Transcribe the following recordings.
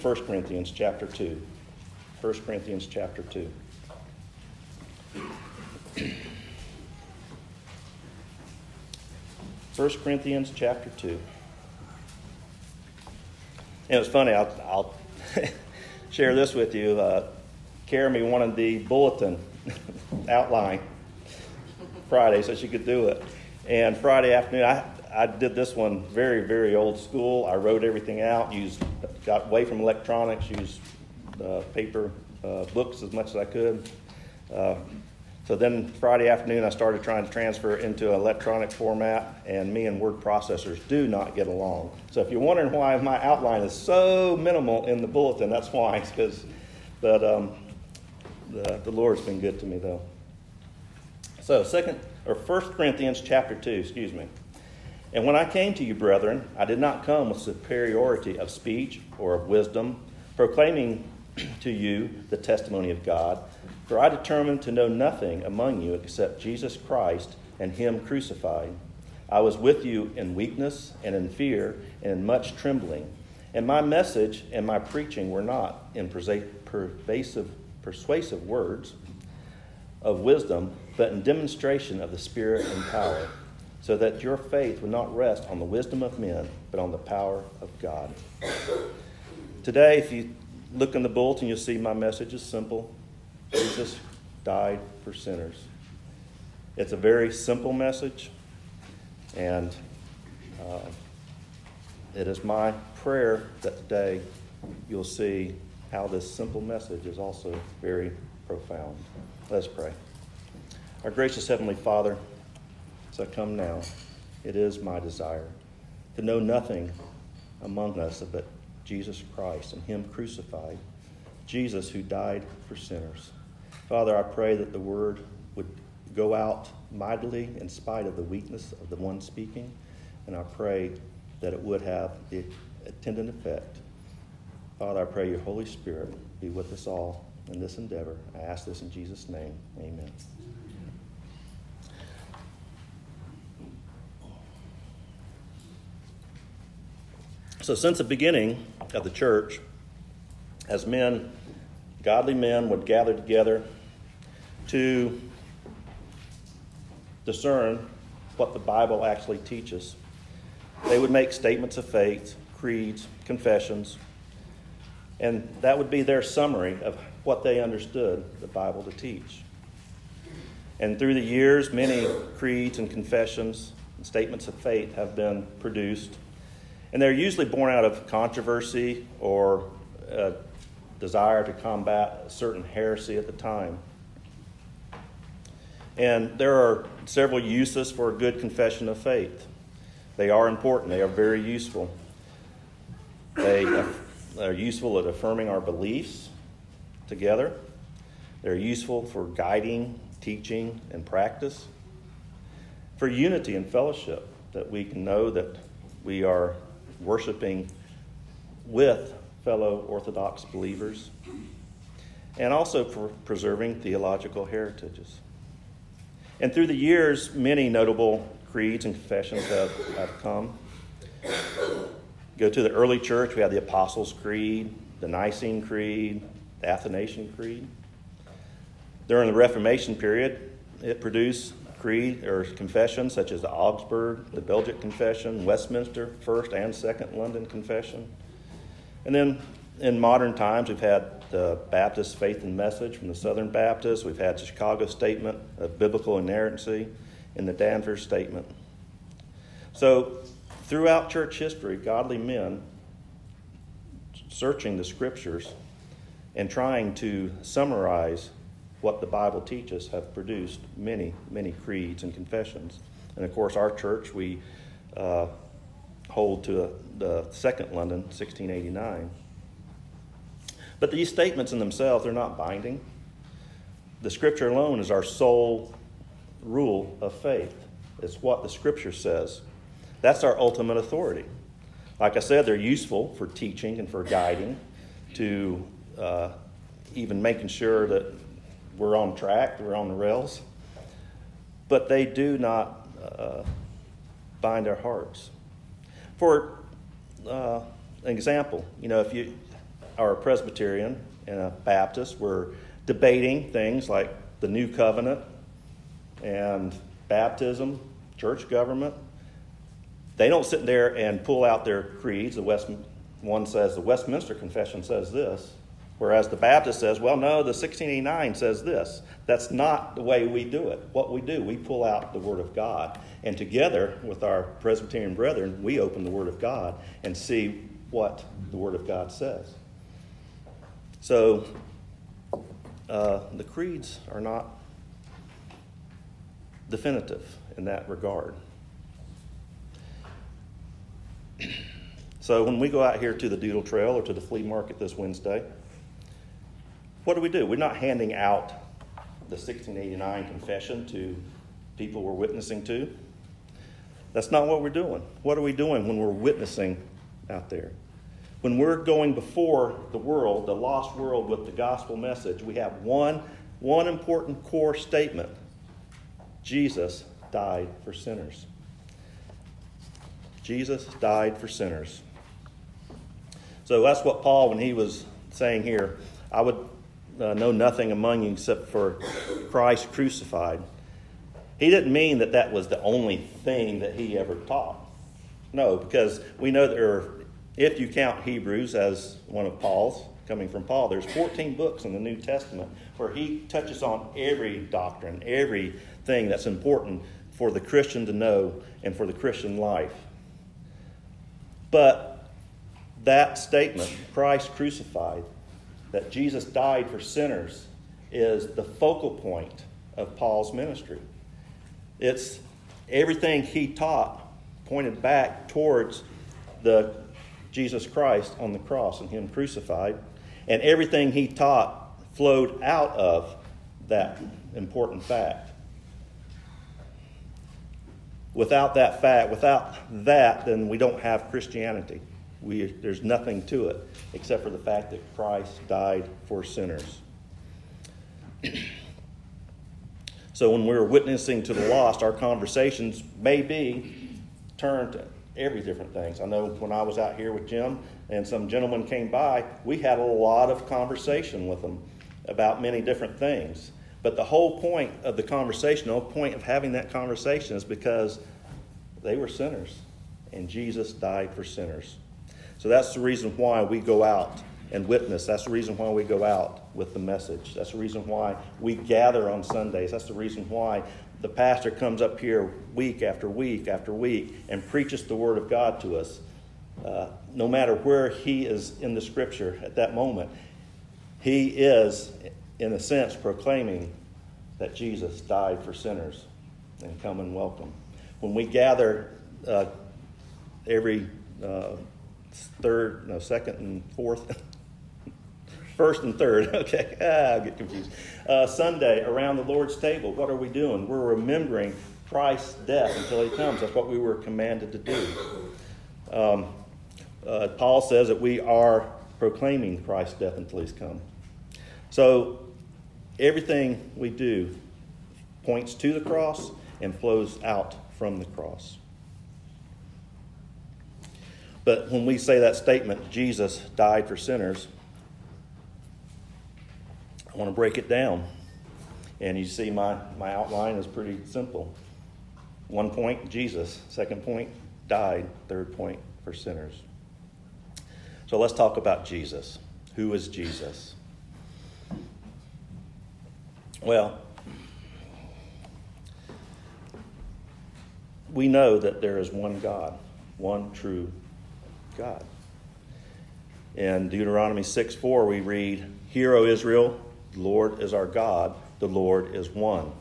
1 Corinthians chapter 2. 1 Corinthians chapter 2. First Corinthians chapter 2. And it was funny, I'll share this with you. Carrie wanted the bulletin outline Friday so she could do it. And Friday afternoon, I did this one very, very old school. I wrote everything out, got away from electronics, used paper books as much as I could. So then Friday afternoon, I started trying to transfer it into electronic format, and me and word processors do not get along. So if you're wondering why my outline is so minimal in the bulletin, that's why. It's because, the Lord's been good to me, though. So 1 Corinthians chapter 2, And when I came to you, brethren, I did not come with superiority of speech or of wisdom, proclaiming to you the testimony of God. For I determined to know nothing among you except Jesus Christ and him crucified. I was with you in weakness and in fear and in much trembling. And my message and my preaching were not in persuasive words of wisdom, but in demonstration of the Spirit and power, so that your faith would not rest on the wisdom of men, but on the power of God. Today, if you look in the bulletin, you'll see my message is simple. Jesus died for sinners. It's a very simple message, and it is my prayer that today you'll see how this simple message is also very profound. Let's pray. Our gracious Heavenly Father, as I come now, it is my desire to know nothing among us but Jesus Christ and him crucified, Jesus who died for sinners. Father, I pray that the word would go out mightily in spite of the weakness of the one speaking, and I pray that it would have the attendant effect. Father, I pray your Holy Spirit be with us all in this endeavor. I ask this in Jesus' name. Amen. So since the beginning of the church, as men, godly men would gather together to discern what the Bible actually teaches, they would make statements of faith, creeds, confessions, and that would be their summary of what they understood the Bible to teach. And through the years, many creeds and confessions and statements of faith have been produced. And they're usually born out of controversy or a desire to combat a certain heresy at the time. And there are several uses for a good confession of faith. They are important. They are very useful. They are useful at affirming our beliefs together. They're useful for guiding, teaching, and practice. For unity and fellowship, that we can know that we are worshiping with fellow Orthodox believers, and also for preserving theological heritages. And through the years, many notable creeds and confessions have come. Go to the early church, we have the Apostles' Creed, the Nicene Creed, the Athanasian Creed. During the Reformation period, it produced creed or confessions such as the Augsburg, the Belgic Confession, Westminster, First and Second London Confession. And then in modern times, we've had the Baptist Faith and Message from the Southern Baptists. We've had the Chicago Statement of Biblical Inerrancy and the Danvers Statement. So throughout church history, godly men searching the scriptures and trying to summarize what the Bible teaches have produced many, many creeds and confessions. And of course, our church, we hold to the Second London, 1689. But these statements in themselves, they're not binding. The Scripture alone is our sole rule of faith. It's what the Scripture says. That's our ultimate authority. Like I said, they're useful for teaching and for guiding, to even making sure that we're on track, we're on the rails. But they do not bind our hearts. For an example, if are a Presbyterian and a Baptist, we're debating things like the New Covenant and baptism, church government. They don't sit there and pull out their creeds. One says the Westminster Confession says this, whereas the Baptist says, well, no, the 1689 says this. That's not the way we do it. What we do, we pull out the Word of God. And together with our Presbyterian brethren, we open the Word of God and see what the Word of God says. So the creeds are not definitive in that regard. So when we go out here to the Doodle Trail or to the flea market this Wednesday, what do? We're not handing out the 1689 confession to people we're witnessing to. That's not what we're doing. What are we doing when we're witnessing out there? When we're going before the world, the lost world, with the gospel message, we have one important core statement. Jesus died for sinners. Jesus died for sinners. So that's what Paul, when he was saying here, I would know nothing among you except for Christ crucified. He didn't mean that that was the only thing that he ever taught. No, because we know that if you count Hebrews as one of Paul's, coming from Paul, there's 14 books in the New Testament where he touches on every doctrine, everything that's important for the Christian to know and for the Christian life. But that statement, Christ crucified, that Jesus died for sinners, is the focal point of Paul's ministry. It's everything he taught pointed back towards the Jesus Christ on the cross and him crucified. And everything he taught flowed out of that important fact. Without that, then we don't have Christianity. There's nothing to it except for the fact that Christ died for sinners. So when we're witnessing to the lost, our conversations may be turned to every different things. I know when I was out here with Jim and some gentlemen came by, we had a lot of conversation with them about many different things. But the whole point of the conversation, the whole point of having that conversation is because they were sinners and Jesus died for sinners. So that's the reason why we go out and witness. That's the reason why we go out with the message. That's the reason why we gather on Sundays. That's the reason why the pastor comes up here week after week after week and preaches the Word of God to us. No matter where he is in the Scripture at that moment, he is, in a sense, proclaiming that Jesus died for sinners. And come and welcome. When we gather every second and fourth, first and third, okay, I get confused. Sunday around the Lord's table, what are we doing? We're remembering Christ's death until he comes. That's what we were commanded to do. Paul says that we are proclaiming Christ's death until he's come. So everything we do points to the cross and flows out from the cross. But when we say that statement, Jesus died for sinners, I want to break it down. And you see my outline is pretty simple. 1 point, Jesus. 2nd point, died. 3rd point, for sinners. So let's talk about Jesus. Who is Jesus? Well, we know that there is one God, one true God. In Deuteronomy 6:4 we read, "Hear, O Israel, the Lord is our God, the Lord is one."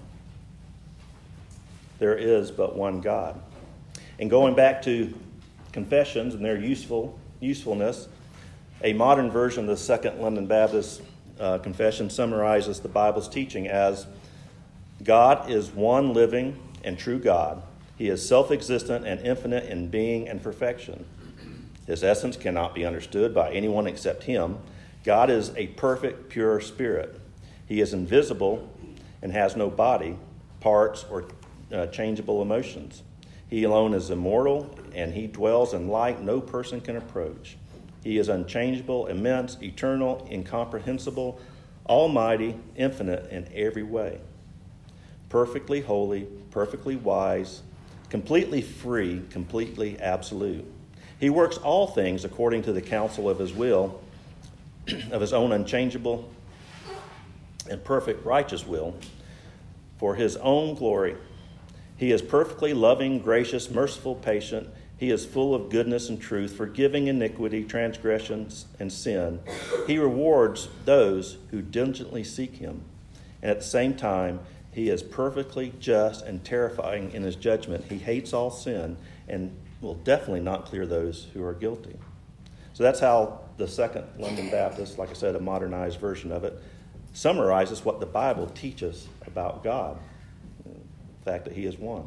There is but one God. And going back to confessions and their usefulness, a modern version of the Second London Baptist Confession summarizes the Bible's teaching as, God is one living and true God. He is self-existent and infinite in being and perfection. His essence cannot be understood by anyone except him. God is a perfect, pure spirit. He is invisible and has no body, parts, or changeable emotions. He alone is immortal, and he dwells in light no person can approach. He is unchangeable, immense, eternal, incomprehensible, almighty, infinite in every way. Perfectly holy, perfectly wise, completely free, completely absolute. He works all things according to the counsel of his will, of his own unchangeable and perfect righteous will, for his own glory. He is perfectly loving, gracious, merciful, patient. He is full of goodness and truth, forgiving iniquity, transgressions, and sin. He rewards those who diligently seek him. And at the same time, he is perfectly just and terrifying in his judgment. He hates all sin and will definitely not clear those who are guilty. So that's how the Second London Baptist, like I said, a modernized version of it, summarizes what the Bible teaches about God. The fact that he is one.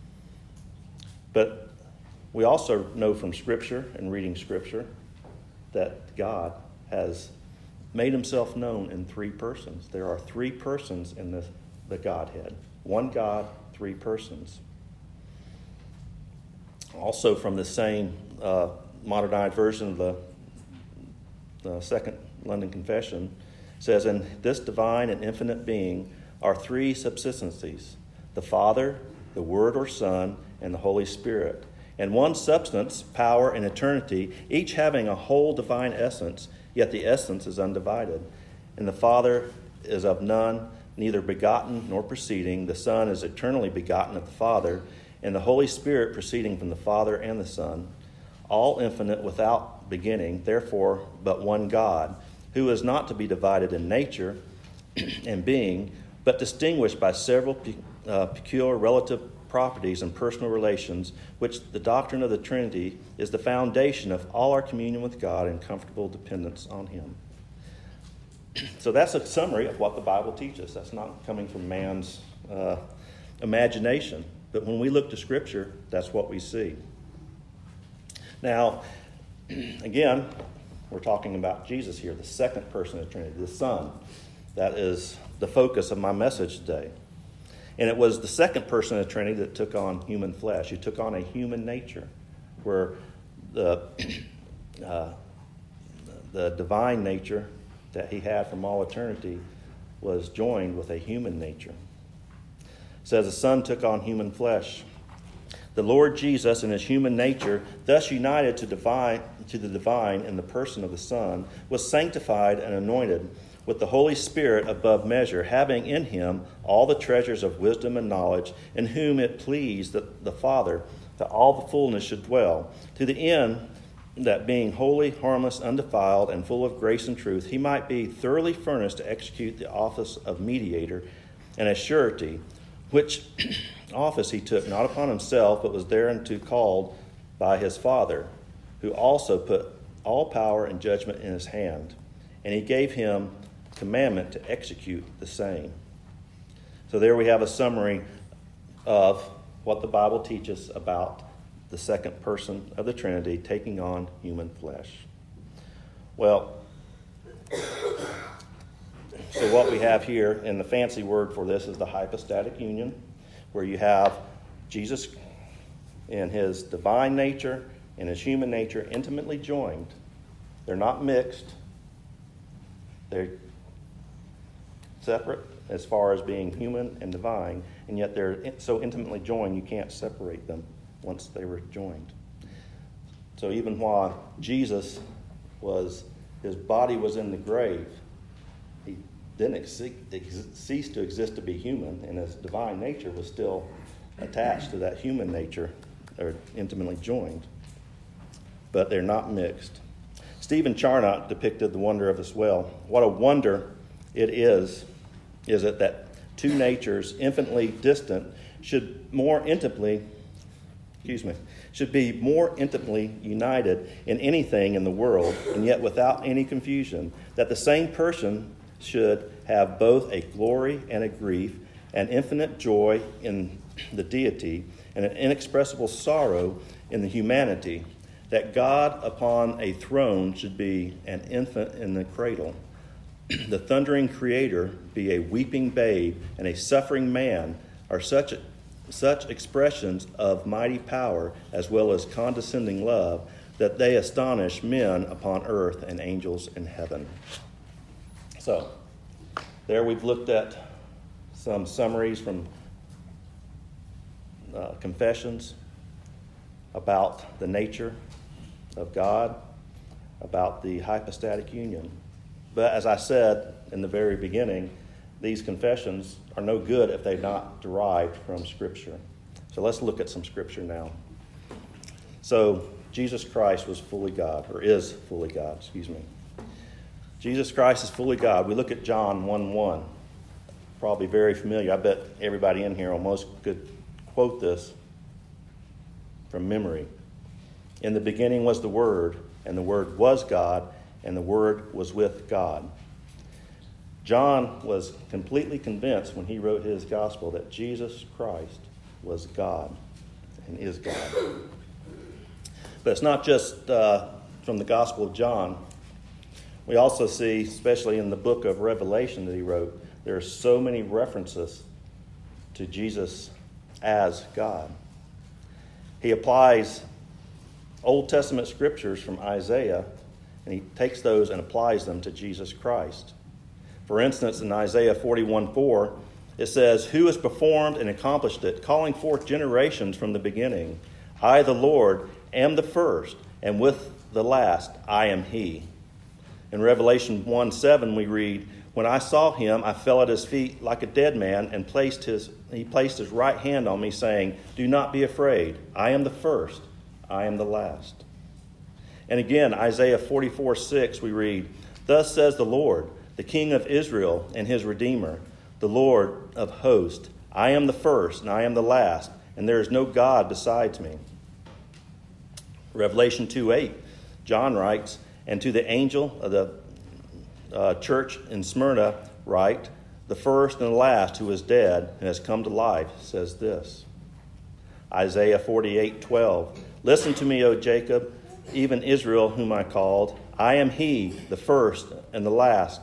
But we also know from Scripture and reading Scripture that God has made himself known in three persons. There are three persons in the Godhead. One God, three persons. Also from the same modernized version of the Second London Confession, says, in this divine and infinite being are three subsistencies, the Father, the Word or Son, and the Holy Spirit, and one substance, power, and eternity, each having a whole divine essence, yet the essence is undivided. And the Father is of none, neither begotten nor proceeding. The Son is eternally begotten of the Father, and the Holy Spirit proceeding from the Father and the Son, all infinite without beginning, therefore but one God, who is not to be divided in nature and being, but distinguished by several peculiar relative properties and personal relations, which the doctrine of the Trinity is the foundation of all our communion with God and comfortable dependence on him. So that's a summary of what the Bible teaches. That's not coming from man's imagination. But when we look to Scripture, that's what we see. Now, again, we're talking about Jesus here, the second person of the Trinity, the Son. That is the focus of my message today. And it was the second person of the Trinity that took on human flesh. He took on a human nature, where the divine nature that he had from all eternity was joined with a human nature. It says the Son took on human flesh. The Lord Jesus in his human nature, thus united to the divine in the person of the Son, was sanctified and anointed with the Holy Spirit above measure, having in him all the treasures of wisdom and knowledge, in whom it pleased the Father that all the fullness should dwell, to the end that being holy, harmless, undefiled, and full of grace and truth, he might be thoroughly furnished to execute the office of mediator and a surety, which office he took not upon himself, but was thereunto called by his Father, who also put all power and judgment in his hand, and he gave him commandment to execute the same. So there we have a summary of what the Bible teaches about the second person of the Trinity taking on human flesh. Well, so what we have here, and the fancy word for this is the hypostatic union, where you have Jesus in his divine nature and his human nature intimately joined. They're not mixed. They're separate as far as being human and divine, and yet they're so intimately joined you can't separate them once they were joined. So even while Jesus his body was in the grave, he didn't cease to exist to be human, and his divine nature was still attached to that human nature. They're intimately joined, but they're not mixed. Stephen Charnock depicted the wonder of this well. What a wonder it is it that two natures infinitely distant should be more intimately united in anything in the world, and yet without any confusion, that the same person should have both a glory and a grief, an infinite joy in the deity, and an inexpressible sorrow in the humanity, that God upon a throne should be an infant in the cradle, the thundering creator be a weeping babe, and a suffering man, are such expressions of mighty power as well as condescending love, that they astonish men upon earth and angels in heaven. So, there we've looked at some summaries from confessions about the nature of God, about the hypostatic union. But as I said in the very beginning, these confessions are no good if they're not derived from Scripture. So let's look at some Scripture now. So Jesus Christ was fully God, or is fully God, Jesus Christ is fully God. We look at John 1:1. Probably very familiar. I bet everybody in here almost could quote this from memory. In the beginning was the Word, and the Word was God, and the Word was with God. John was completely convinced when he wrote his gospel that Jesus Christ was God and is God. But it's not just from the Gospel of John. We also see, especially in the book of Revelation that he wrote, there are so many references to Jesus as God. He applies Old Testament scriptures from Isaiah, and he takes those and applies them to Jesus Christ. For instance, in Isaiah 41:4, it says, "Who has performed and accomplished it, calling forth generations from the beginning? I, the Lord, am the first, and with the last I am he." In Revelation 1:7 we read, "When I saw him, I fell at his feet like a dead man, and he placed his right hand on me, saying, 'Do not be afraid. I am the first, I am the last.'" And again, Isaiah 44:6 we read, "Thus says the Lord, the King of Israel and his Redeemer, the Lord of hosts, I am the first and I am the last, and there is no God besides me." Revelation 2:8, John writes, "And to the angel of the church in Smyrna write, the first and the last who is dead and has come to life says this." Isaiah 48:12, "Listen to me, O Jacob, even Israel whom I called. I am he, the first and the last."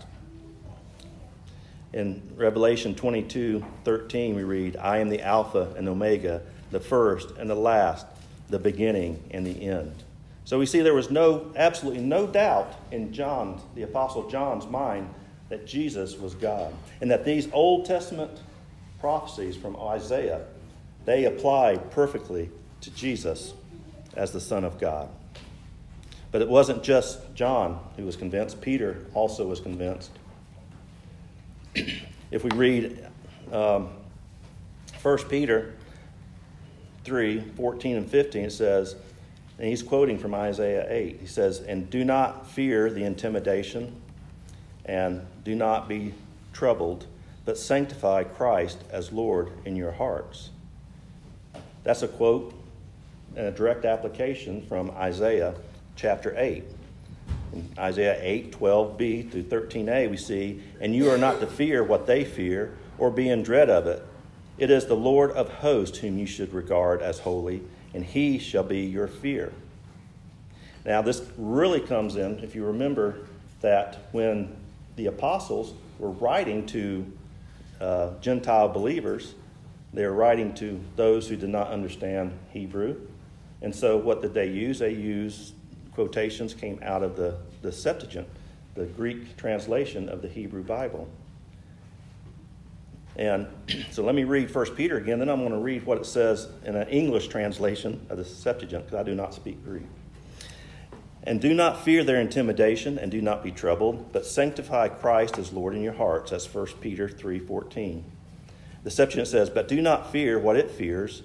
In Revelation 22:13 we read, "I am the Alpha and Omega, the first and the last, the beginning and the end." So we see there was absolutely no doubt in John, the Apostle John's mind, that Jesus was God. And that these Old Testament prophecies from Isaiah, they applied perfectly to Jesus as the Son of God. But it wasn't just John who was convinced. Peter also was convinced. If we read 1 Peter 3:14 and 15, it says, and he's quoting from Isaiah 8, he says, "And do not fear the intimidation, and do not be troubled, but sanctify Christ as Lord in your hearts." That's a quote and a direct application from Isaiah chapter 8. In Isaiah 8:12b through 13a, we see, "And you are not to fear what they fear, or be in dread of it. It is the Lord of hosts whom you should regard as holy, and he shall be your fear." Now, this really comes in, if you remember, that when the apostles were writing to Gentile believers, they were writing to those who did not understand Hebrew. And so what did they use? They used quotations came out of the Septuagint, the Greek translation of the Hebrew Bible. And so let me read 1 Peter again, then I'm going to read what it says in an English translation of the Septuagint, because I do not speak Greek. "And do not fear their intimidation, and do not be troubled, but sanctify Christ as Lord in your hearts." That's 1 Peter 3:14. The Septuagint says, "But do not fear what it fears.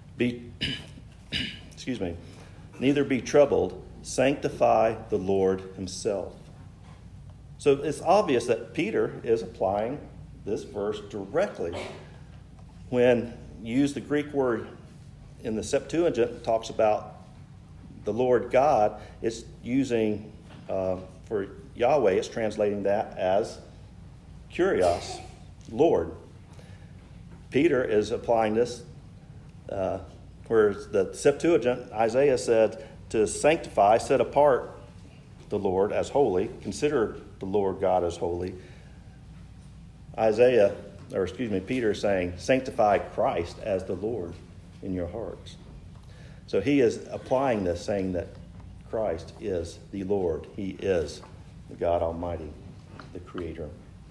Neither be troubled. Sanctify the Lord himself." So it's obvious that Peter is applying this verse directly. When you use the Greek word in the Septuagint, it talks about the Lord God. It's using, for Yahweh, it's translating that as Kyrios, Lord. Peter is applying this, whereas the Septuagint, Isaiah said, to sanctify, set apart the Lord as holy, consider the Lord God as holy. Peter is saying, sanctify Christ as the Lord in your hearts. So he is applying this, saying that Christ is the Lord. He is the God Almighty, the Creator.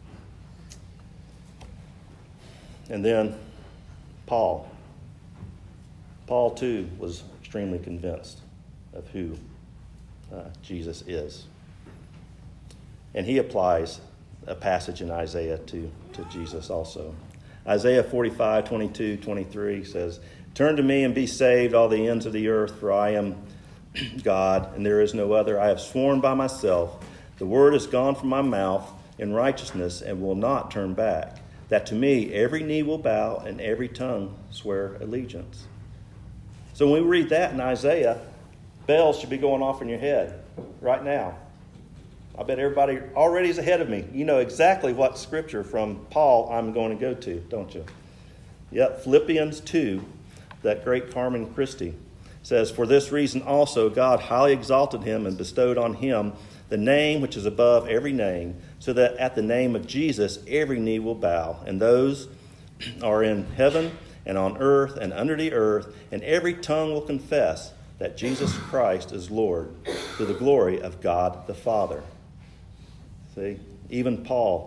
And then Paul. Paul, too, was extremely convinced of who Jesus is. And he applies a passage in Isaiah to Jesus also. Isaiah 45, 22, 23 says, "Turn to me and be saved, all the ends of the earth, for I am God, and there is no other. I have sworn by myself, the word is gone from my mouth in righteousness and will not turn back, that to me every knee will bow and every tongue swear allegiance." So when we read that in Isaiah, bells should be going off in your head right now. I bet everybody already is ahead of me. You know exactly what scripture from Paul I'm going to go to, don't you? Yep, Philippians 2, that great Carmen Christie says, "For this reason also God highly exalted him and bestowed on him the name which is above every name, so that at the name of Jesus every knee will bow, and those are in heaven and on earth and under the earth, and every tongue will confess that Jesus Christ is Lord, to the glory of God the Father." See, even Paul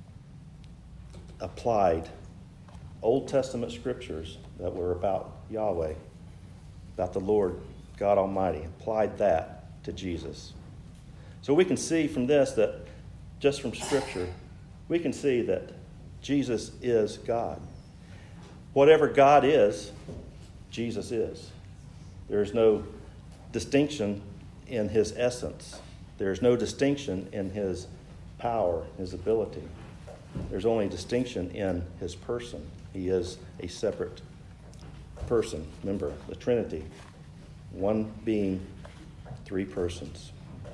applied Old Testament scriptures that were about Yahweh, about the Lord God Almighty, applied that to Jesus. So we can see from this that, just from Scripture, we can see that Jesus is God. Whatever God is, Jesus is. There is no distinction in his essence. There is no distinction in his power, his ability. There's only distinction in his person. He is a separate person. Remember, the Trinity, one being, three persons.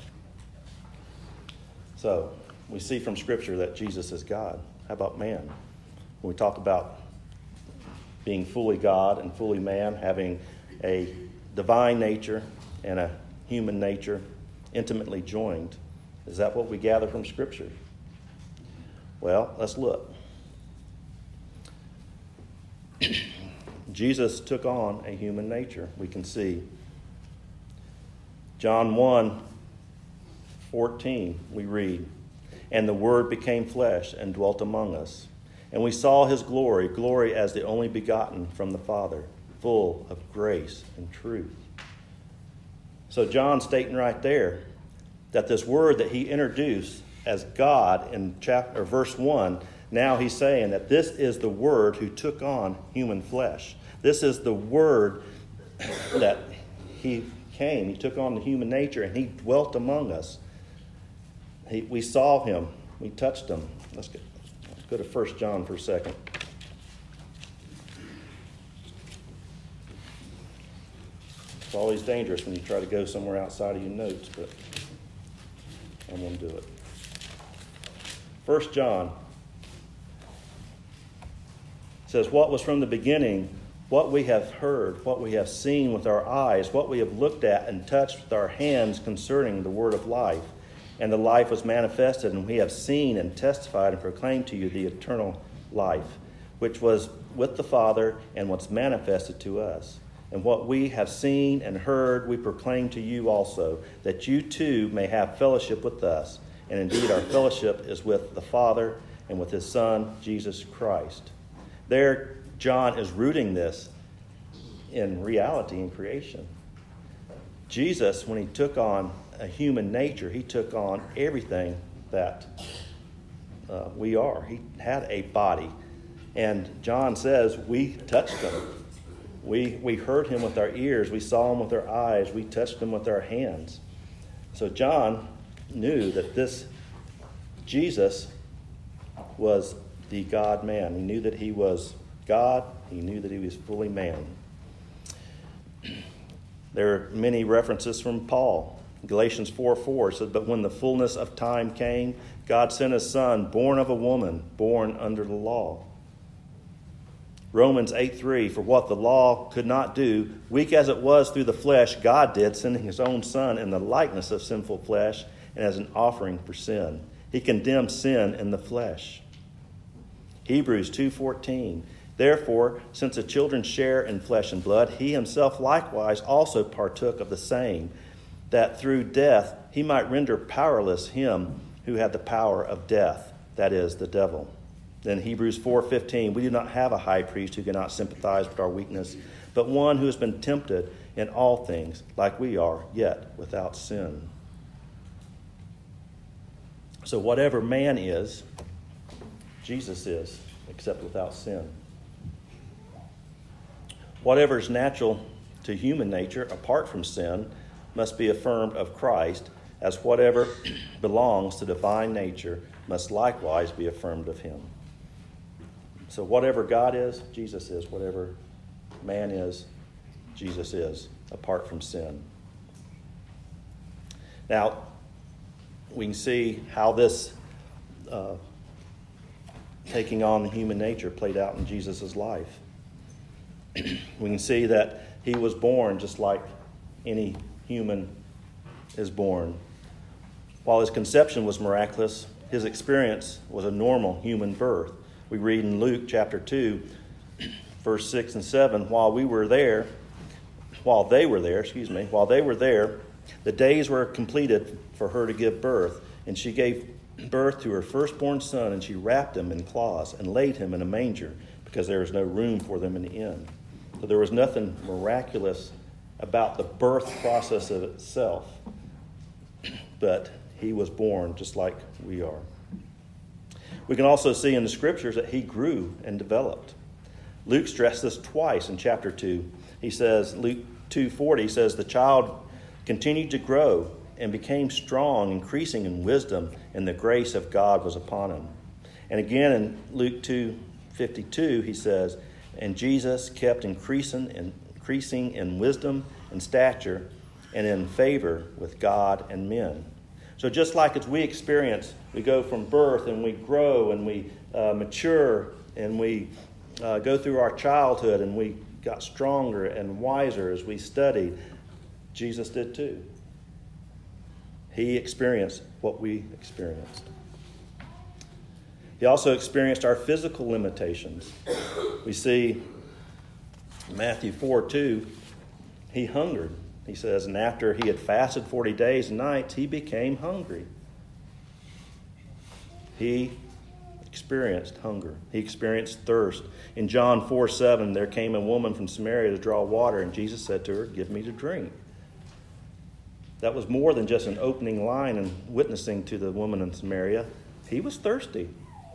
So, we see from Scripture that Jesus is God. How about man? When we talk about being fully God and fully man, having a divine nature and a human nature intimately joined, is that what we gather from Scripture? Well, let's look. Jesus took on a human nature. We can see John 1:14, we read, "And the Word became flesh and dwelt among us. And we saw his glory, glory as the only begotten from the Father, full of grace and truth." So John's stating right there that this word that he introduced as God in verse 1, now he's saying that this is the Word who took on human flesh. This is the Word that he came. He took on the human nature and he dwelt among us. We saw him. We touched him. Let's go to 1 John for a second. It's always dangerous when you try to go somewhere outside of your notes, but I'm going to do it. 1 John says, "What was from the beginning, what we have heard, what we have seen with our eyes, what we have looked at and touched with our hands concerning the word of life. And the life was manifested, and we have seen and testified and proclaimed to you the eternal life, which was with the Father and was manifested to us. And what we have seen and heard we proclaim to you also, that you too may have fellowship with us. And indeed our fellowship is with the Father and with his Son, Jesus Christ." There, John is rooting this in reality in creation. Jesus, when he took on a human nature, he took on everything that we are. He had a body. And John says we touched him. We heard him with our ears. We saw him with our eyes. We touched him with our hands. So John knew that this Jesus was the God-man. He knew that he was God. He knew that he was fully man. There are many references from Paul. Galatians 4:4 says, "But when the fullness of time came, God sent his Son, born of a woman, born under the law." Romans 8:3, "For what the law could not do, weak as it was through the flesh, God did, sending his own Son in the likeness of sinful flesh and as an offering for sin. He condemned sin in the flesh." Hebrews 2:14, "Therefore, since the children share in flesh and blood, he himself likewise also partook of the same, that through death he might render powerless him who had the power of death, that is, the devil. Then Hebrews 4:15, we do not have a high priest who cannot sympathize with our weakness, but one who has been tempted in all things, like we are, yet without sin. So whatever man is, Jesus is, except without sin. Whatever is natural to human nature, apart from sin, must be affirmed of Christ, as whatever belongs to divine nature must likewise be affirmed of him. So whatever God is, Jesus is. Whatever man is, Jesus is, apart from sin. Now, we can see how this taking on the human nature played out in Jesus' life. We can see that he was born just like any human is born. While his conception was miraculous, his experience was a normal human birth. We read in Luke chapter 2, verse 6 and 7, while they were there, the days were completed for her to give birth, and she gave birth to her firstborn son, and she wrapped him in cloths and laid him in a manger, because there was no room for them in the inn. So there was nothing miraculous about the birth process of itself, but he was born just like we are. We can also see in the scriptures that he grew and developed. Luke stressed this twice in chapter 2. He says, Luke 2:40 says, the child continued to grow and became strong, increasing in wisdom, and the grace of God was upon him. And again in Luke 2:52, he says, and Jesus kept increasing in wisdom and stature and in favor with God and men. So just like as we experience, we go from birth and we grow and we mature and we go through our childhood and we got stronger and wiser as we studied, Jesus did too. He experienced what we experienced. He also experienced our physical limitations. We see Matthew 4:2, he hungered. He says, and after he had fasted 40 days and nights, he became hungry. He experienced hunger. He experienced thirst. In John 4:7, there came a woman from Samaria to draw water, and Jesus said to her, give me to drink. That was more than just an opening line and witnessing to the woman in Samaria. He was thirsty.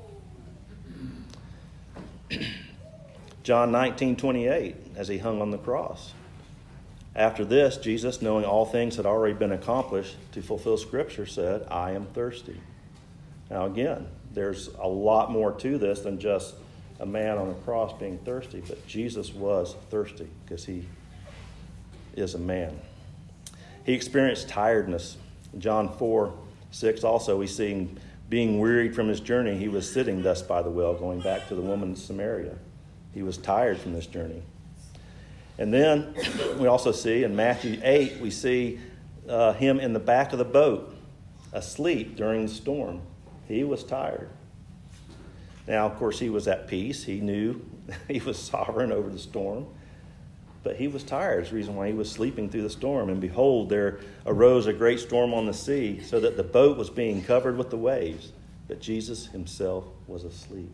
John 19:28, as he hung on the cross. After this, Jesus, knowing all things had already been accomplished to fulfill Scripture, said, I am thirsty. Now again, there's a lot more to this than just a man on a cross being thirsty, but Jesus was thirsty because he is a man. He experienced tiredness. In John 4:6 also we see him being wearied from his journey. He was sitting thus by the well, going back to the woman in Samaria. He was tired from this journey. And then we also see in Matthew 8, we see him in the back of the boat, asleep during the storm. He was tired. Now, of course, he was at peace. He knew he was sovereign over the storm. But he was tired. That's the reason why he was sleeping through the storm. And behold, there arose a great storm on the sea, so that the boat was being covered with the waves. But Jesus himself was asleep.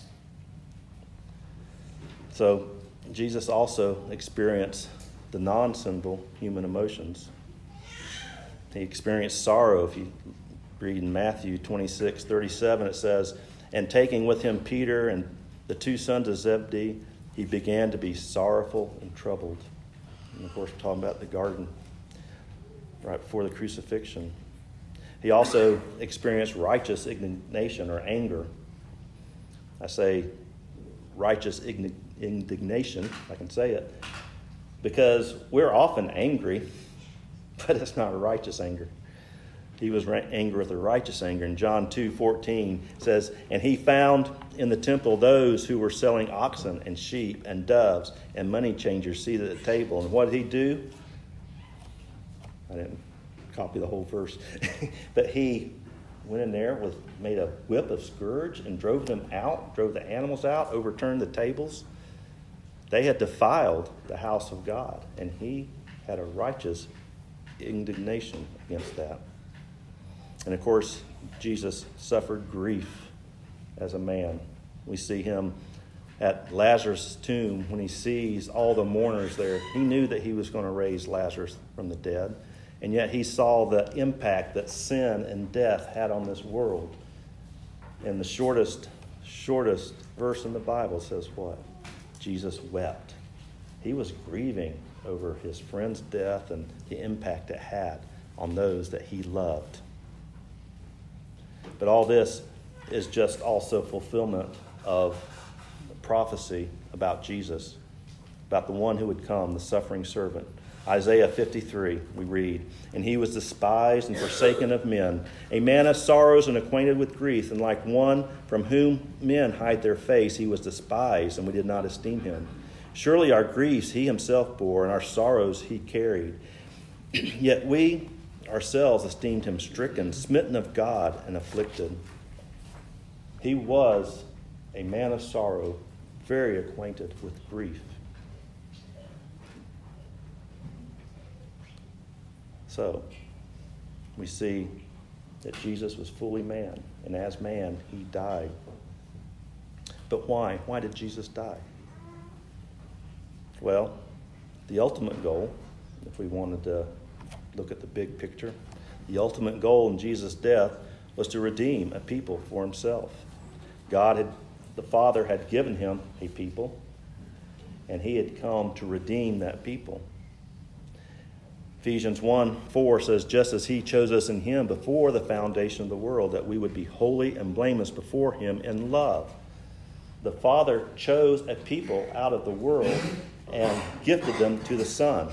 So Jesus also experienced the non-sinful human emotions. He experienced sorrow. If you read in Matthew 26:37, it says, and taking with him Peter and the two sons of Zebedee, he began to be sorrowful and troubled. And of course, we're talking about the garden right before the crucifixion. He also experienced righteous indignation or anger. I say righteous indignation, I can say it, because we're often angry, but it's not a righteous anger. He was angry with a righteous anger. In John 2:14 says, and he found in the temple those who were selling oxen and sheep and doves and money changers seated at the table. And what did he do? I didn't copy the whole verse. But he went in there, made a whip of scourge and drove them out, drove the animals out, overturned the tables. They had defiled the house of God, and he had a righteous indignation against that. And of course, Jesus suffered grief as a man. We see him at Lazarus' tomb when he sees all the mourners there. He knew that he was going to raise Lazarus from the dead, and yet he saw the impact that sin and death had on this world. And the shortest verse in the Bible says what? Jesus wept. He was grieving over his friend's death and the impact it had on those that he loved. But all this is just also fulfillment of prophecy about Jesus, about the one who would come, the suffering servant. Isaiah 53, we read, "And he was despised and forsaken of men, a man of sorrows and acquainted with grief, and like one from whom men hide their face, he was despised, and we did not esteem him. Surely our griefs he himself bore, and our sorrows he carried. Yet we ourselves esteemed him stricken, smitten of God, and afflicted." He was a man of sorrow, very acquainted with grief. So, we see that Jesus was fully man, and as man, he died. But why? Why did Jesus die? Well, the ultimate goal, if we wanted to look at the big picture, the ultimate goal in Jesus' death was to redeem a people for himself. The Father had given him a people, and he had come to redeem that people. Ephesians 1:4 says, "Just as he chose us in him before the foundation of the world, that we would be holy and blameless before him in love." The Father chose a people out of the world and gifted them to the Son.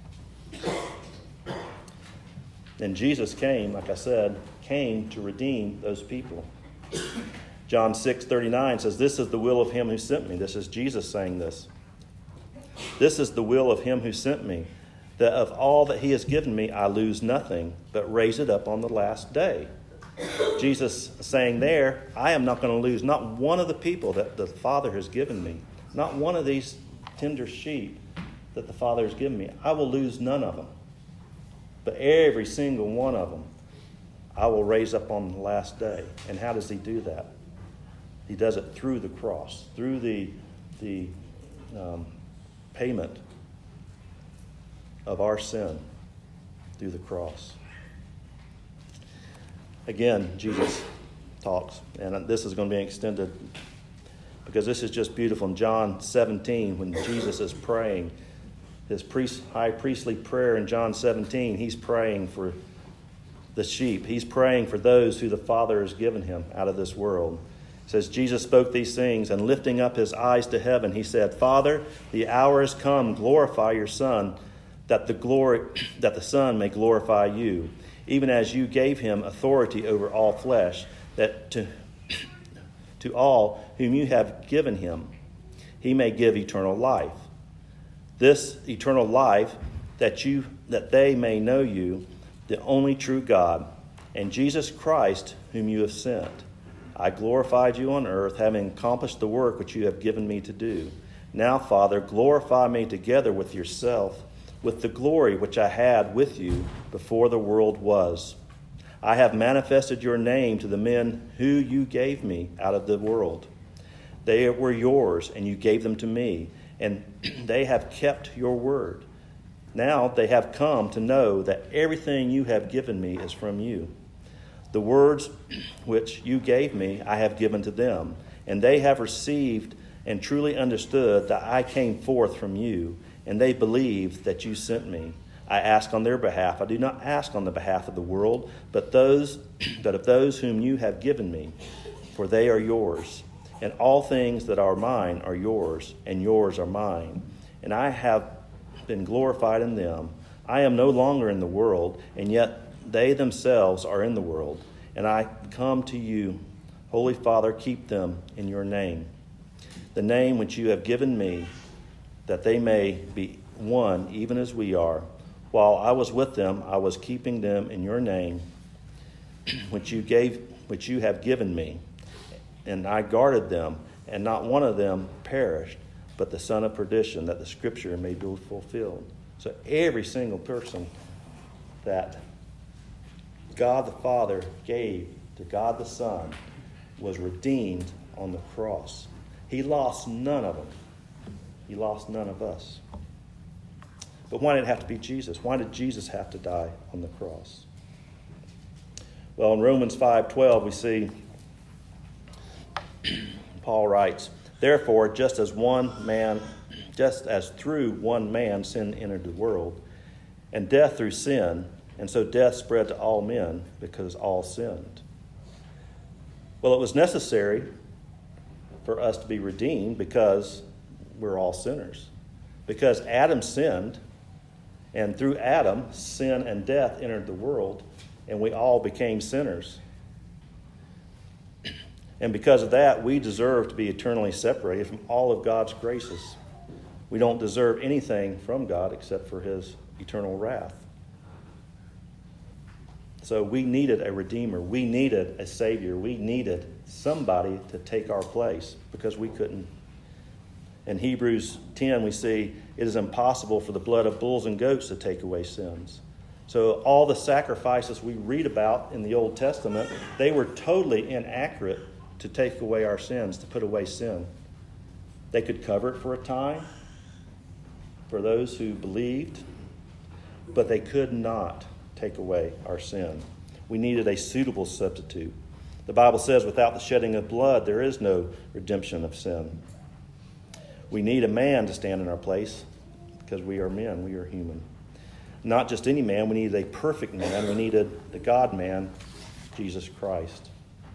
And Jesus came, like I said, came to redeem those people. John 6:39 says, "This is the will of him who sent me." This is Jesus saying this. "This is the will of him who sent me, that of all that he has given me I lose nothing, but raise it up on the last day." Jesus saying there, I am not going to lose not one of the people that the Father has given me, not one of these tender sheep that the Father has given me. I will lose none of them, but every single one of them I will raise up on the last day. And how does he do that? He does it through the cross, through the payment of our sin through the cross. Again, Jesus talks, and this is going to be extended because this is just beautiful. In John 17, when Jesus is praying, his high priestly prayer in John 17, he's praying for the sheep. He's praying for those who the Father has given him out of this world. It says, "Jesus spoke these things, and lifting up his eyes to heaven, he said, 'Father, the hour has come, glorify your Son, that the Son may glorify you, even as you gave him authority over all flesh, that to all whom you have given him, he may give eternal life. This eternal life, that they may know you, the only true God, and Jesus Christ, whom you have sent. I glorified you on earth, having accomplished the work which you have given me to do. Now, Father, glorify me together with yourself, with the glory which I had with you before the world was. I have manifested your name to the men who you gave me out of the world. They were yours, and you gave them to me, and they have kept your word. Now they have come to know that everything you have given me is from you. The words which you gave me I have given to them, and they have received and truly understood that I came forth from you, and they believed that you sent me. I ask on their behalf. I do not ask on the behalf of the world, but of those whom you have given me, for they are yours. And all things that are mine are yours, and yours are mine. And I have been glorified in them. I am no longer in the world, and yet they themselves are in the world. And I come to you, Holy Father, keep them in your name, the name which you have given me, that they may be one, even as we are. While I was with them, I was keeping them in your name, which you have given me. And I guarded them, and not one of them perished, but the son of perdition, that the scripture may be fulfilled. So every single person that God the Father gave to God the Son was redeemed on the cross. He lost none of them. He lost none of us. But why did it have to be Jesus? Why did Jesus have to die on the cross? Well, in Romans 5:12, we see Paul writes, "Therefore, just as through one man sin entered the world, and death through sin, and so death spread to all men because all sinned." Well, it was necessary for us to be redeemed because we're all sinners. Because Adam sinned, and through Adam, sin and death entered the world, and we all became sinners. And because of that, we deserve to be eternally separated from all of God's graces. We don't deserve anything from God except for his eternal wrath. So we needed a Redeemer. We needed a Savior. We needed somebody to take our place because we couldn't. In Hebrews 10, we see it is impossible for the blood of bulls and goats to take away sins. So all the sacrifices we read about in the Old Testament, they were totally inaccurate to take away our sins, to put away sin. They could cover it for a time for those who believed, but they could not take away our sin. We needed a suitable substitute. The Bible says without the shedding of blood, there is no redemption of sin. We need a man to stand in our place because we are men, we are human. Not just any man, we needed a perfect man. We needed the God-man, Jesus Christ.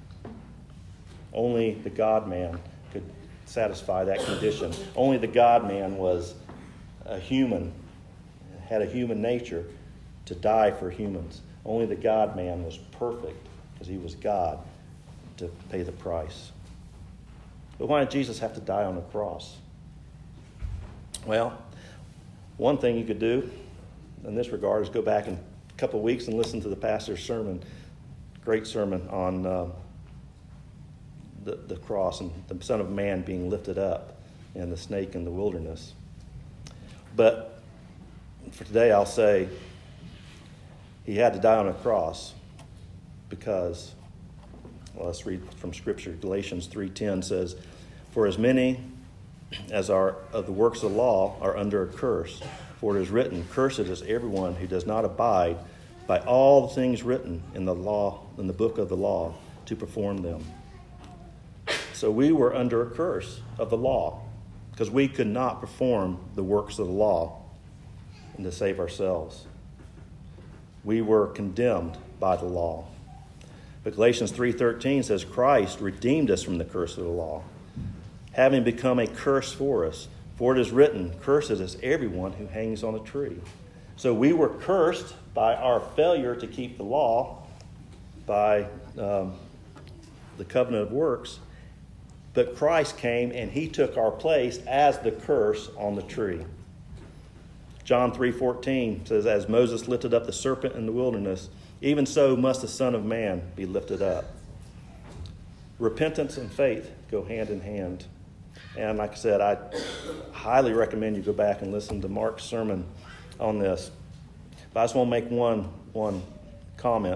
Only the God-man could satisfy that condition. Only the God-man was a human, had a human nature to die for humans. Only the God-man was perfect because he was God to pay the price. But why did Jesus have to die on the cross? Well, one thing you could do in this regard is go back in a couple of weeks and listen to the pastor's sermon, great sermon on the cross and the Son of Man being lifted up and the snake in the wilderness. But for today, I'll say he had to die on a cross because, well, let's read from Scripture. Galatians 3:10 says, "For as many as are of the works of the law are under a curse. For it is written, Cursed is everyone who does not abide by all the things written in the law, in the book of the law, to perform them." So we were under a curse of the law because we could not perform the works of the law and to save ourselves. We were condemned by the law. But Galatians 3:13 says, "Christ redeemed us from the curse of the law, having become a curse for us. For it is written, Cursed is everyone who hangs on a tree." So we were cursed by our failure to keep the law, by the covenant of works. But Christ came and he took our place as the curse on the tree. John 3:14 says, "As Moses lifted up the serpent in the wilderness, even so must the Son of Man be lifted up." Repentance and faith go hand in hand. And like I said, I highly recommend you go back and listen to Mark's sermon on this. But I just want to make one comment.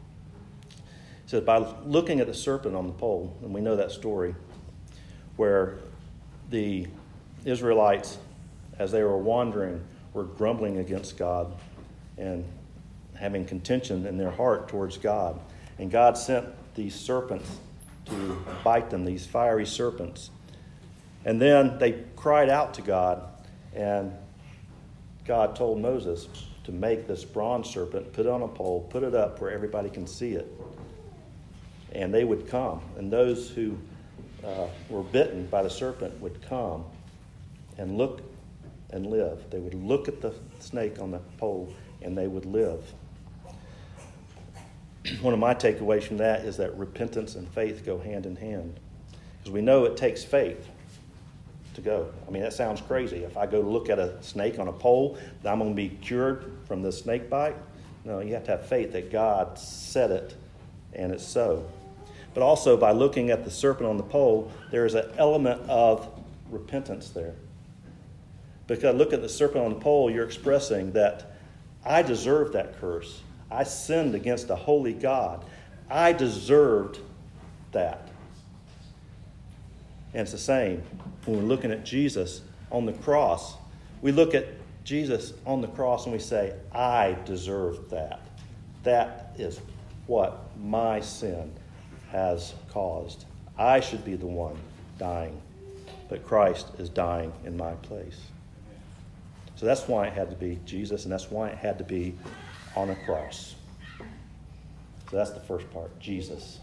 He says, by looking at the serpent on the pole, and we know that story, where the Israelites, as they were wandering, were grumbling against God and having contention in their heart towards God. And God sent these serpents to bite them, these fiery serpents. And then they cried out to God, and God told Moses to make this bronze serpent, put it on a pole, put it up where everybody can see it. And they would come, and those who were bitten by the serpent would come and look and live. They would look at the snake on the pole, and they would live. One of my takeaways from that is that repentance and faith go hand in hand. Because we know it takes faith to go. I mean, that sounds crazy. If I go look at a snake on a pole, that I'm going to be cured from the snake bite? No, you have to have faith that God said it, and it's so. But also, by looking at the serpent on the pole, there is an element of repentance there. Because look at the serpent on the pole, you're expressing that I deserved that curse. I sinned against a holy God. I deserved that. And it's the same when we're looking at Jesus on the cross. We look at Jesus on the cross and we say, I deserve that. That is what my sin has caused. I should be the one dying, but Christ is dying in my place. So that's why it had to be Jesus, and that's why it had to be on a cross. So that's the first part, Jesus.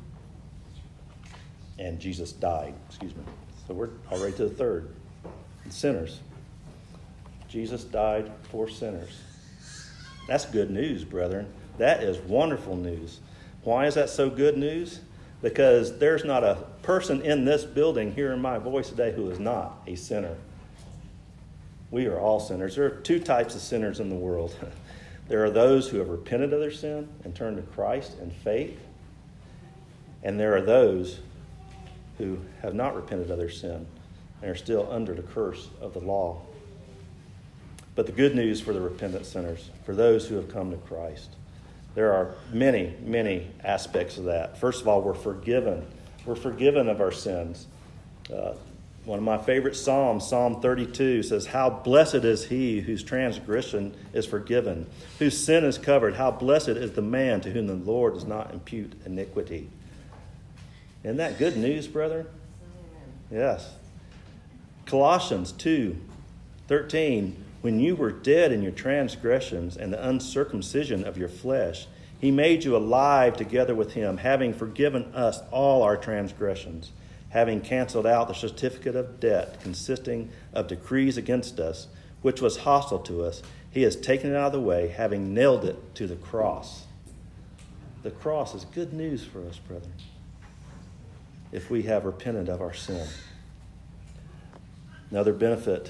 And Jesus died, So we're already to the third, sinners. Jesus died for sinners. That's good news, brethren. That is wonderful news. Why is that so good news? Because there's not a person in this building hearing my voice today who is not a sinner. We are all sinners. There are two types of sinners in the world. There are those who have repented of their sin and turned to Christ in faith. And there are those who have not repented of their sin and are still under the curse of the law. But the good news for the repentant sinners, for those who have come to Christ, there are many, many aspects of that. First of all, we're forgiven. We're forgiven of our sins. One of my favorite Psalms, Psalm 32, says, how blessed is he whose transgression is forgiven, whose sin is covered. How blessed is the man to whom the Lord does not impute iniquity. Isn't that good news, brethren? Yes. Colossians 2:13, when you were dead in your transgressions and the uncircumcision of your flesh, he made you alive together with him, having forgiven us all our transgressions, having canceled out the certificate of debt consisting of decrees against us, which was hostile to us. He has taken it out of the way, having nailed it to the cross. The cross is good news for us, brethren, if we have repented of our sin. Another benefit,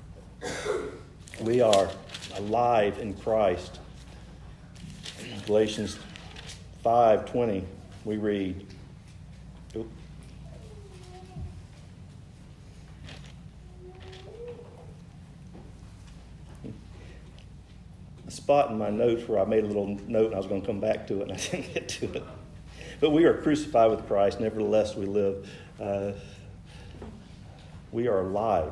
we are alive in Christ. Galatians 5:20, we read, a spot in my notes where I made a little note and I was going to come back to it and I didn't get to it. But we are crucified with Christ, nevertheless we live. We are alive.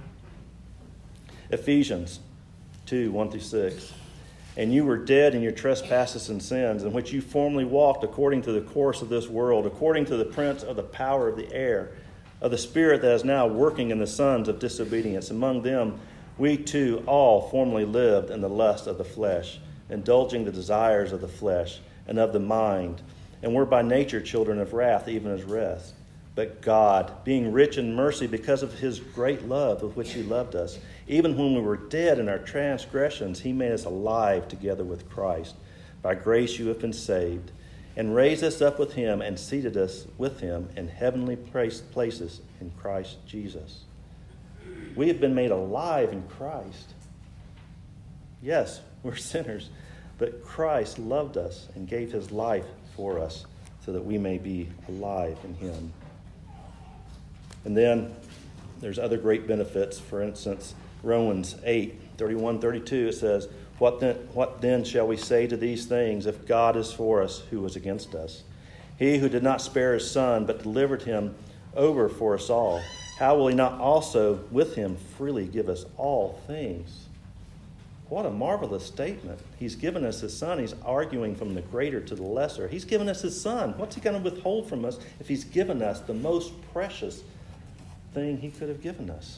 Ephesians 2:1-6. And you were dead in your trespasses and sins, in which you formerly walked according to the course of this world, according to the prince of the power of the air, of the spirit that is now working in the sons of disobedience. Among them we too all formerly lived in the lust of the flesh, indulging the desires of the flesh and of the mind, and were by nature children of wrath, even as rest. But God, being rich in mercy because of his great love with which he loved us, even when we were dead in our transgressions, he made us alive together with Christ. By grace you have been saved, and raised us up with him and seated us with him in heavenly places in Christ Jesus. We have been made alive in Christ. Yes, we're sinners, but Christ loved us and gave his life for us so that we may be alive in him. And then there's other great benefits. For instance, Romans 8:31-32, it says, What then shall we say to these things? If God is for us, who is against us? He who did not spare his son, but delivered him over for us all, how will he not also with him freely give us all things? What a marvelous statement. He's given us his son. He's arguing from the greater to the lesser. He's given us his son. What's he going to withhold from us if he's given us the most precious thing he could have given us?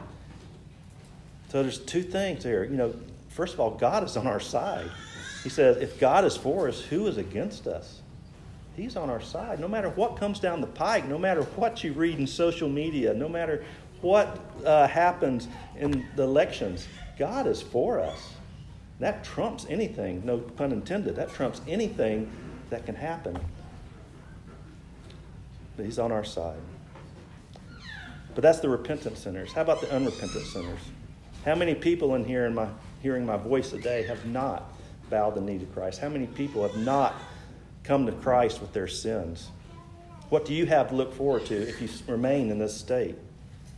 So there's two things here. First of all, God is on our side. He says, if God is for us, who is against us? He's on our side. No matter what comes down the pike, no matter what you read in social media, no matter what happens in the elections, God is for us. That trumps anything, no pun intended, that trumps anything that can happen. But he's on our side. But that's the repentant sinners. How about the unrepentant sinners? How many people in here hearing my voice today have not bowed the knee to Christ? How many people have not come to Christ with their sins? What do you have to look forward to if you remain in this state?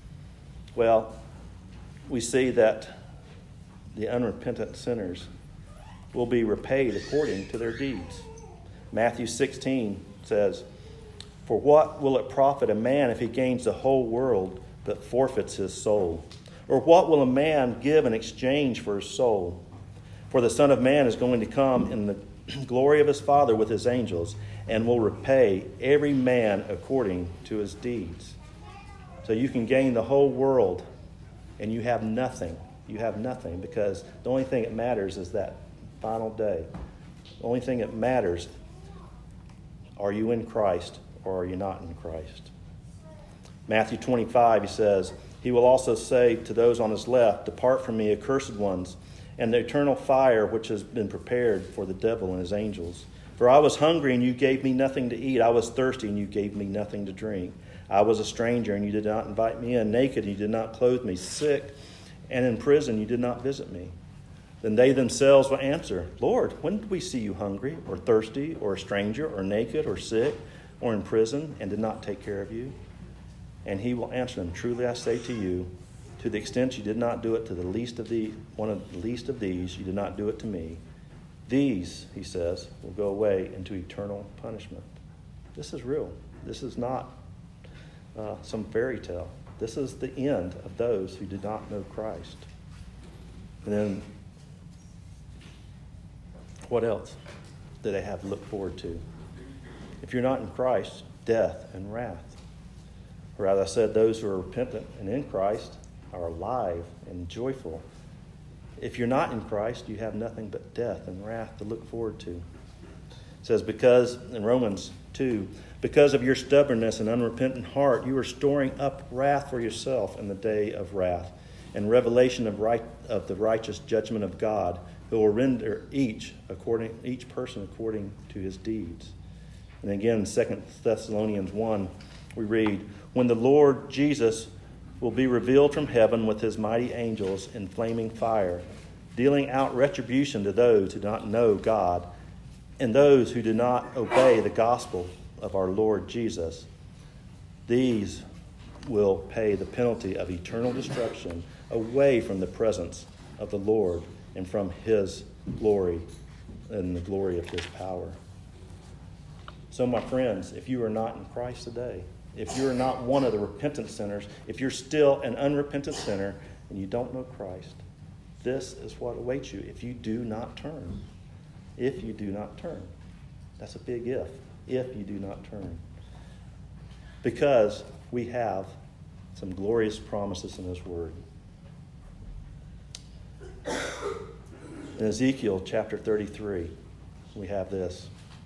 Well, we see that the unrepentant sinners will be repaid according to their deeds. Matthew 16 says, "For what will it profit a man if he gains the whole world but forfeits his soul? Or what will a man give in exchange for his soul? For the Son of Man is going to come in the glory of his Father with his angels, and will repay every man according to his deeds." So you can gain the whole world, and you have nothing. You have nothing, because the only thing that matters is that final day. The only thing that matters, are you in Christ or are you not in Christ? Matthew 25, he says, "He will also say to those on his left, 'Depart from me, accursed ones, and the eternal fire which has been prepared for the devil and his angels. For I was hungry, and you gave me nothing to eat. I was thirsty, and you gave me nothing to drink. I was a stranger, and you did not invite me in. Naked, and you did not clothe me. Sick, and in prison, you did not visit me.' Then they themselves will answer, 'Lord, when did we see you hungry, or thirsty, or a stranger, or naked, or sick, or in prison, and did not take care of you?' And he will answer them, 'Truly I say to you, to the extent you did not do it to one of the least of these, you did not do it to me.' These," he says, "will go away into eternal punishment." This is real. This is not some fairy tale. This is the end of those who did not know Christ. And then, what else do they have to look forward to? If you're not in Christ, death and wrath. Or as I said, those who are repentant and in Christ are alive and joyful. If you're not in Christ, you have nothing but death and wrath to look forward to. It says, because in Romans 2, "Because of your stubbornness and unrepentant heart, you are storing up wrath for yourself in the day of wrath and revelation of the righteous judgment of God, who will render each person according to his deeds." And again, in 2 Thessalonians 1, we read, "When the Lord Jesus will be revealed from heaven with his mighty angels in flaming fire, dealing out retribution to those who do not know God and those who do not obey the gospel of our Lord Jesus. These will pay the penalty of eternal destruction away from the presence of the Lord and from his glory and the glory of his power." So, my friends, if you are not in Christ today, if you're not one of the repentant sinners, if you're still an unrepentant sinner and you don't know Christ, this is what awaits you if you do not turn. If you do not turn. That's a big if you do not turn. Because we have some glorious promises in his word. In Ezekiel chapter 33, we have this.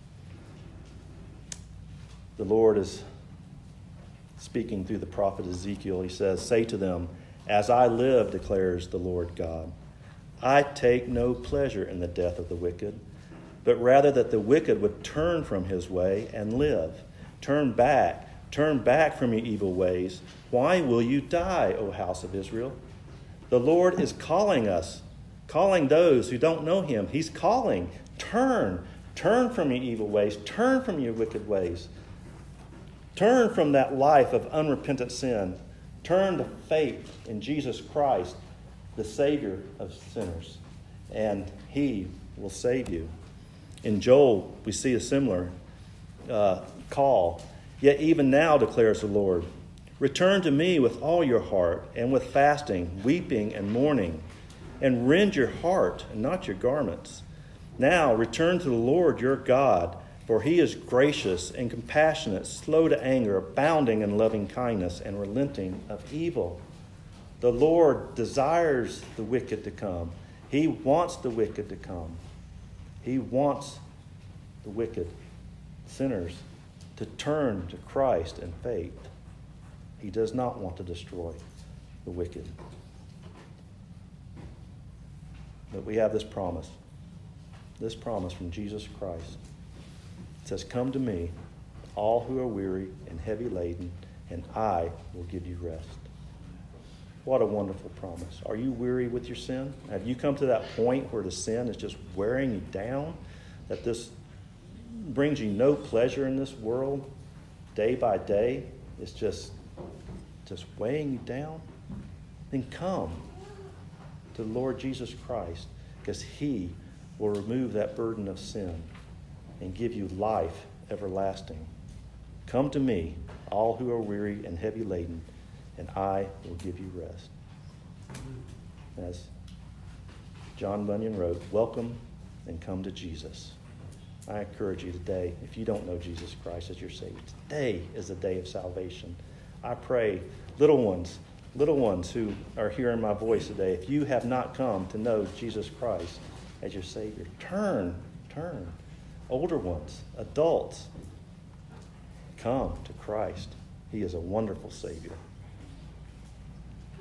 The Lord is speaking through the prophet Ezekiel. He says, "Say to them, 'As I live, declares the Lord God, I take no pleasure in the death of the wicked, but rather that the wicked would turn from his way and live. Turn back from your evil ways. Why will you die, O house of Israel?'" The Lord is calling us, calling those who don't know him. He's calling, turn from your evil ways, turn from your wicked ways. Turn from that life of unrepentant sin. Turn to faith in Jesus Christ, the Savior of sinners, and he will save you. In Joel, we see a similar call. "Yet even now, declares the Lord, return to me with all your heart, and with fasting, weeping, and mourning, and rend your heart and not your garments. Now return to the Lord your God, for he is gracious and compassionate, slow to anger, abounding in loving kindness, and relenting of evil." The Lord desires the wicked to come. He wants the wicked to come. He wants the wicked sinners to turn to Christ in faith. He does not want to destroy the wicked. But we have this promise from Jesus Christ. It says, "Come to me, all who are weary and heavy laden, and I will give you rest." What a wonderful promise. Are you weary with your sin? Have you come to that point where the sin is just wearing you down? That this brings you no pleasure in this world day by day? It's just weighing you down? Then come to the Lord Jesus Christ, because he will remove that burden of sin and give you life everlasting. Come to me, all who are weary and heavy laden, and I will give you rest. As John Bunyan wrote, welcome and come to Jesus. I encourage you today, if you don't know Jesus Christ as your Savior, today is the day of salvation. I pray, little ones who are hearing my voice today, if you have not come to know Jesus Christ as your Savior, turn. Older ones, adults, come to Christ. He is a wonderful Savior.